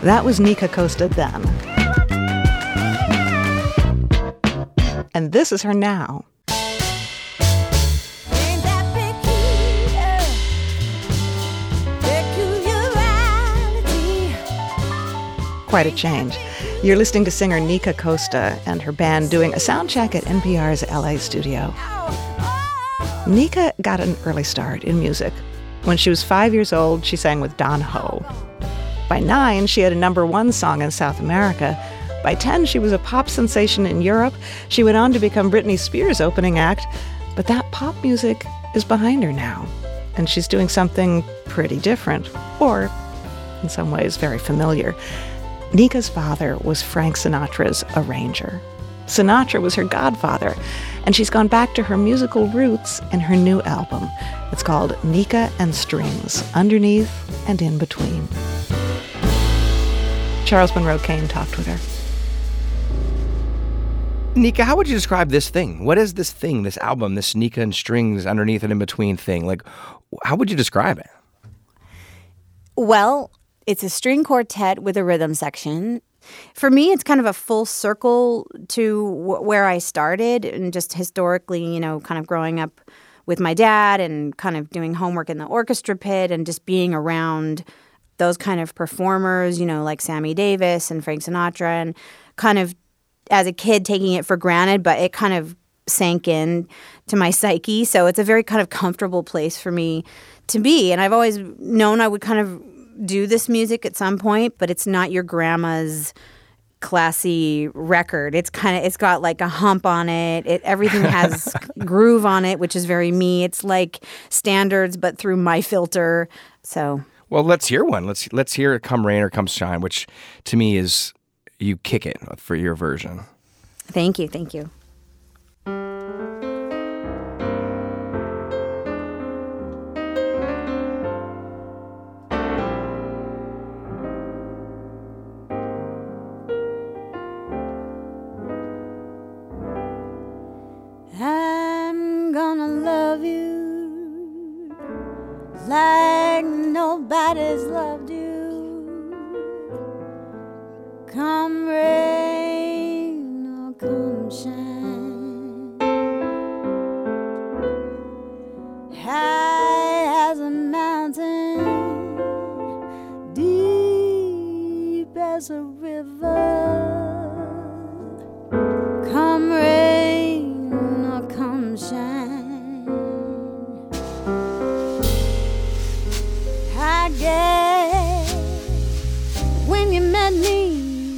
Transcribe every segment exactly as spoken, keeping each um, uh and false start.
That was Nika Costa then. And this is her now. Quite a change. You're listening to singer Nika Costa and her band doing a sound check at N P R's L A studio. Nika got an early start in music. When she was five years old, she sang with Don Ho. By nine, she had a number one song in South America. By ten, she was a pop sensation in Europe. She went on to become Britney Spears' opening act. But that pop music is behind her now. And she's doing something pretty different, or in some ways very familiar. Nika's father was Frank Sinatra's arranger. Sinatra was her godfather, and she's gone back to her musical roots in her new album. It's called Nika and Strings, Underneath and In Between. Charles Monroe Kane talked with her. Nika, how would you describe this thing? What is this thing, this album, this Nika and Strings, Underneath and In Between thing? Like, how would you describe it? Well, it's a string quartet with a rhythm section. For me, it's kind of a full circle to w- where I started, and just historically, you know, kind of growing up with my dad and kind of doing homework in the orchestra pit and just being around those kind of performers, you know, like Sammy Davis and Frank Sinatra, and kind of as a kid taking it for granted, but it kind of sank in to my psyche. So it's a very kind of comfortable place for me to be. And I've always known I would kind of do this music at some point, but it's not your grandma's classy record. It's kind of, it's got like a hump on it. It everything has groove on it, which is very me. It's like standards, but through my filter. So, well, let's hear one. Let's let's hear "Come Rain or Come Shine," which to me is you kick it for your version. Thank you, thank you. I'm gonna love you like nobody's loved you. Come rain or come shine, high as a mountain, deep as a river. Come rain or come shine, I guess when you met me,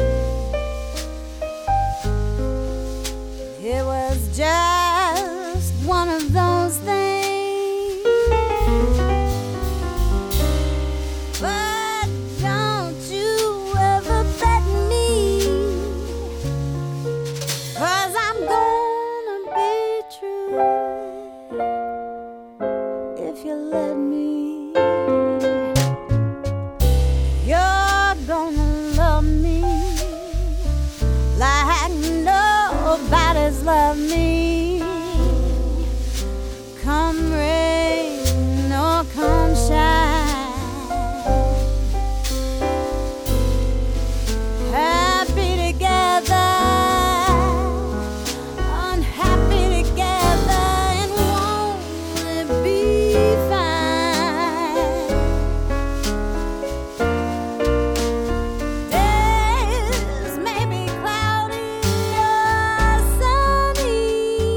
it was just one of those things. But don't you ever bet me, 'cause I'm gonna be true if you let me. You're gonna love me like nobody's loved me. Come rain or come shine, happy together, unhappy together, and won't it be fine? Days may be cloudy or sunny,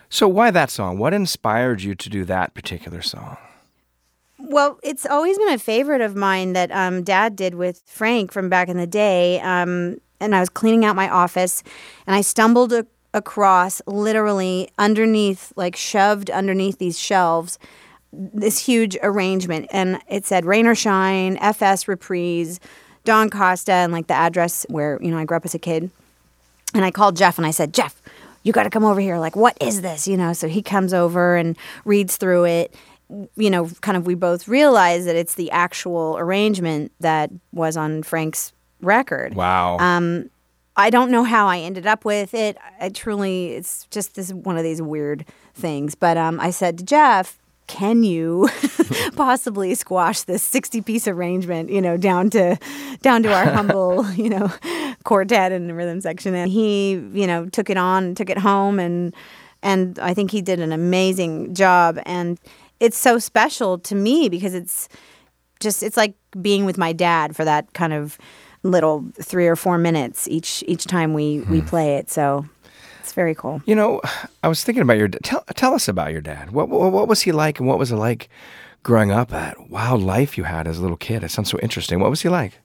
So why that song? What inspired you to do that particular song? Well, it's always been a favorite of mine that um, Dad did with Frank from back in the day. Um, and I was cleaning out my office, and I stumbled a- across, literally underneath, like shoved underneath these shelves, this huge arrangement. And it said Rain or Shine, F S Reprise, Don Costa, and like the address where, you know, I grew up as a kid. And I called Jeff, and I said, Jeff, you got to come over here. Like, what is this? You know, so he comes over and reads through it. You know, kind of we both realize that it's the actual arrangement that was on Frank's record. Wow. Um, I don't know how I ended up with it. I truly, it's just this one of these weird things. But um, I said to Jeff, can you possibly squash this sixty-piece arrangement, you know, down to down to our humble, you know, quartet and rhythm section? And he, you know, took it on, took it home, and and I think he did an amazing job. And it's so special to me because it's just, it's like being with my dad for that kind of little three or four minutes each each time we, hmm. we play it. So it's very cool. You know, I was thinking about your dad. Tell, tell us about your dad. What, what what was he like, and what was it like growing up? That wild life you had as a little kid. It sounds so interesting. What was he like?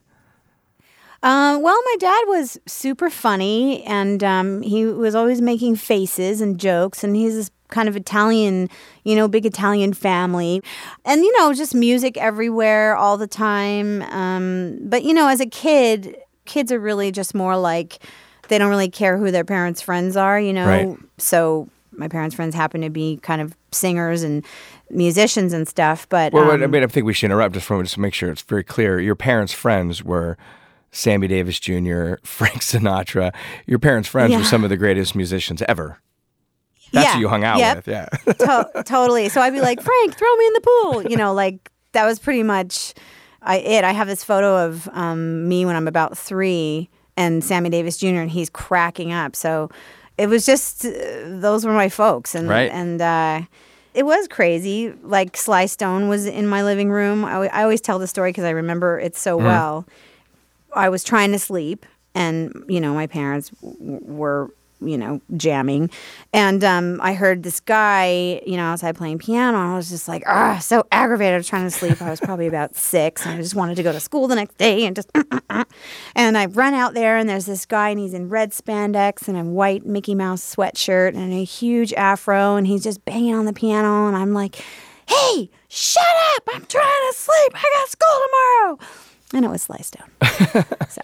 Um, well, my dad was super funny, and um, he was always making faces and jokes, and he's this kind of Italian, you know, big Italian family. And, you know, just music everywhere all the time. Um, but, you know, as a kid, kids are really just more like, they don't really care who their parents' friends are, you know. Right. So my parents' friends happen to be kind of singers and musicians and stuff. But well, um, I mean, I think we should interrupt just for just to make sure it's very clear. Your parents' friends were Sammy Davis Junior, Frank Sinatra. Your parents' friends yeah. were some of the greatest musicians ever. That's yeah. who you hung out yep. with, yeah. to- totally. So I'd be like, Frank, throw me in the pool. You know, like that was pretty much I, it. I have this photo of um, me when I'm about three and Sammy Davis Junior, and he's cracking up. So it was just, uh, those were my folks. And, right. and uh, it was crazy. Like Sly Stone was in my living room. I, I always tell the story because I remember it so mm. well. I was trying to sleep, and, you know, my parents w- were... you know, jamming. And um, I heard this guy, you know, outside playing piano, and I was just like, ah, so aggravated. I was trying to sleep. I was probably about six, and I just wanted to go to school the next day and just, and I run out there, and there's this guy, and he's in red spandex and a white Mickey Mouse sweatshirt and a huge afro, and he's just banging on the piano, and I'm like, hey, shut up. I'm trying to sleep. I got school tomorrow. And it was Sly Stone. so,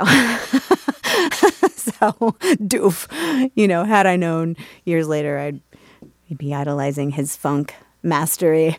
so doof. You know, had I known years later, I'd be idolizing his funk mastery.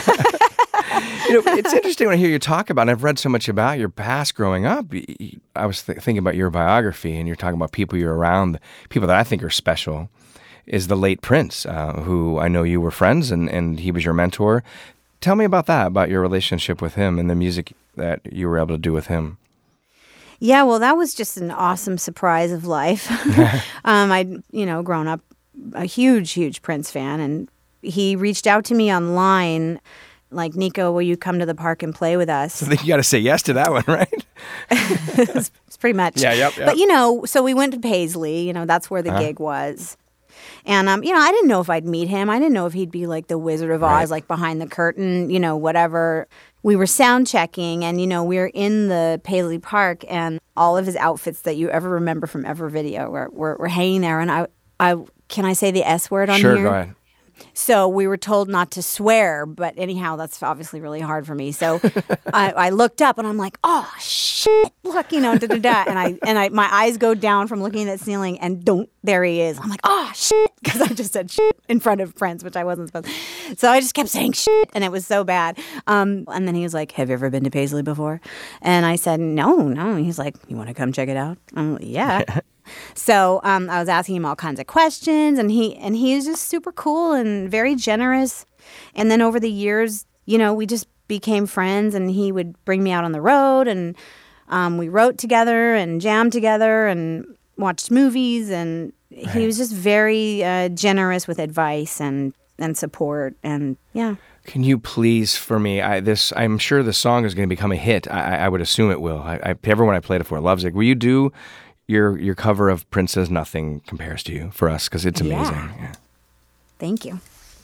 You know, it's interesting when I hear you talk about, and I've read so much about your past growing up. I was th- thinking about your biography, and you're talking about people you're around, people that I think are special, is the late Prince, uh, who I know you were friends, and, and he was your mentor. Tell me about that, about your relationship with him and the music that you were able to do with him. Yeah, well, that was just an awesome surprise of life. um, I'd, you know, grown up a huge, huge Prince fan, and he reached out to me online, like, Nico, will you come to the park and play with us? So I think you got to say yes to that one, right? it's, it's pretty much. Yeah, yep, yep. But, you know, so we went to Paisley, you know, that's where the uh-huh. gig was. And, um, you know, I didn't know if I'd meet him. I didn't know if he'd be like the Wizard of Oz, right. like behind the curtain, you know, whatever. We were sound checking, and, you know, we were in the Paisley Park, and all of his outfits that you ever remember from ever video were, were, were hanging there. And I, I, can I say the S word on sure, here? Sure, go ahead. So we were told not to swear, but anyhow, that's obviously really hard for me. So I, I looked up, and I'm like, "Oh shit! Look, you know, da da da." And I and I my eyes go down from looking at the ceiling, and don't there he is. I'm like, "Oh shit!" Because I just said shit in front of friends, which I wasn't supposed to. So I just kept saying shit, and it was so bad. Um, and then he was like, "Have you ever been to Paisley before?" And I said, "No, no." And he's like, "You want to come check it out?" I'm like, "Yeah." So um, I was asking him all kinds of questions, and he and he was just super cool and very generous. And then over the years, you know, we just became friends, and he would bring me out on the road, and um, we wrote together and jammed together and watched movies, and right. he was just very uh, generous with advice and, and support, and yeah. Can you please, for me, I, this I'm sure the song is going to become a hit. I, I would assume it will. I, I, everyone I played it for loves it. Will you do your your cover of Prince's Nothing Compares to You for us, because it's amazing. Yeah. yeah. Thank you.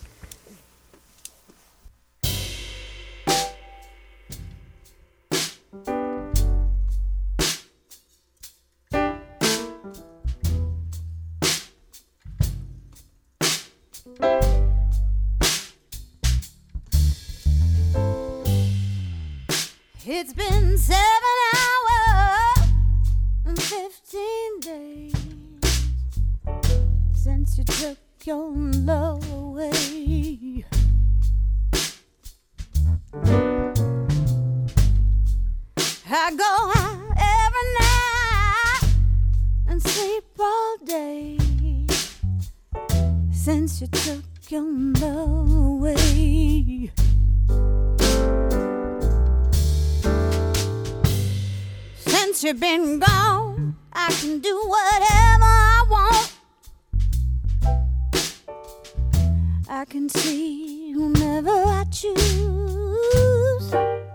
It's been seven hours and fifteen days since you took your love away. I go out every night and sleep all day since you took your love away. Since you've been gone, I can do whatever I want. I can see whomever I choose.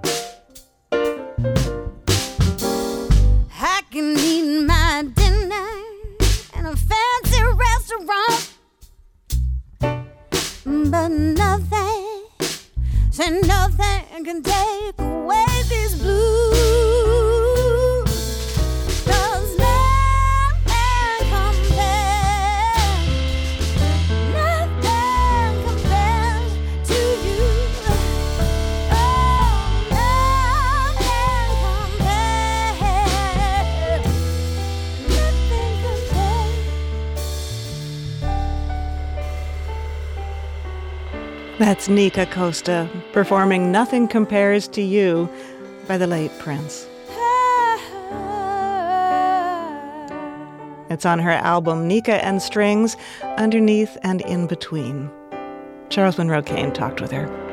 I can eat my dinner in a fancy restaurant, but nothing, say nothing can take away these blues. That's Nika Costa performing Nothing Compares to You by the late Prince. It's on her album Nika and Strings, Underneath and In Between. Charles Monroe Kane talked with her.